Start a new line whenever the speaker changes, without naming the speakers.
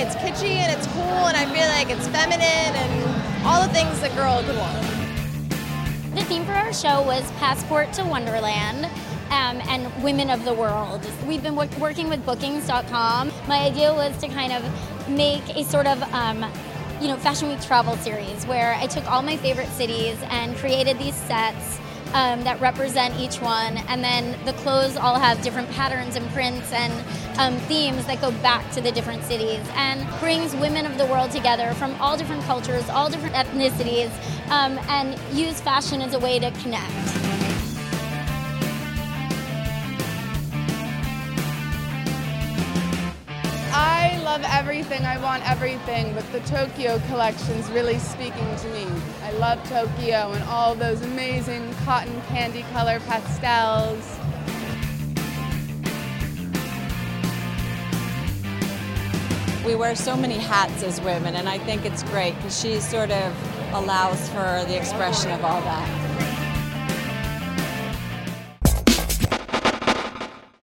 it's kitschy and it's cool, and I feel like it's feminine and all the things a girl could want.
The theme for our show was Passport to Wonderland. And Women of the World. We've been working with bookings.com. My idea was to kind of make a sort of Fashion Week travel series where I took all my favorite cities and created these sets that represent each one, and then the clothes all have different patterns and prints and themes that go back to the different cities, and brings women of the world together from all different cultures, all different ethnicities, and use fashion as a way to connect.
I love everything, I want everything, but the Tokyo collection's really speaking to me. I love Tokyo and all those amazing cotton candy color pastels.
We wear so many hats as women, and I think it's great because she sort of allows for the expression of all that.